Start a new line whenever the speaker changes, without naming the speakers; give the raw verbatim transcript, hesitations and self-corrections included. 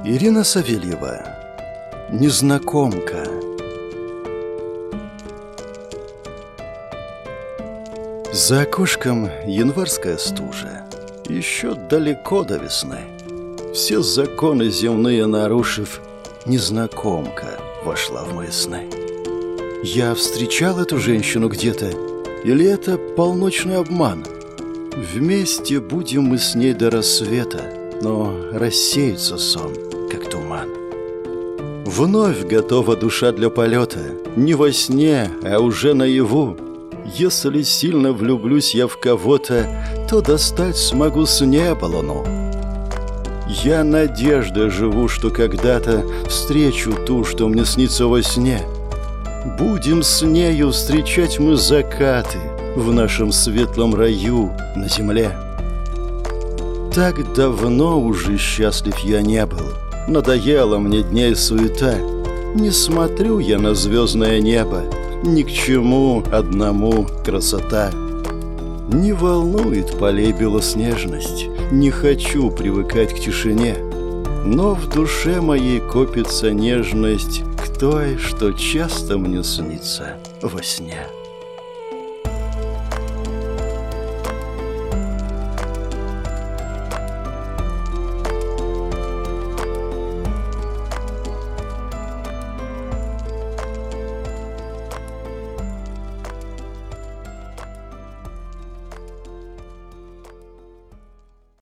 Ирина Савельева. Незнакомка. За окошком январская стужа. Еще далеко до весны. Все законы земные нарушив, незнакомка вошла в мои сны. Я встречал эту женщину где-то, или это полночный обман? Вместе будем мы с ней до рассвета, но рассеется сон, как туман. Вновь готова душа для полета, не во сне, а уже наяву. Если сильно влюблюсь я в кого-то, то достать смогу с неба луну. Я надеждой живу, что когда-то встречу ту, что мне снится во сне. Будем с нею встречать мы закаты в нашем светлом раю на земле. Так давно уже счастлив я не был, надоела мне дней суета. Не смотрю я на звездное небо, ни к чему одному красота. Не волнует полей белоснежность, не хочу привыкать к тишине. Но в душе моей копится нежность к той, что часто мне снится во сне.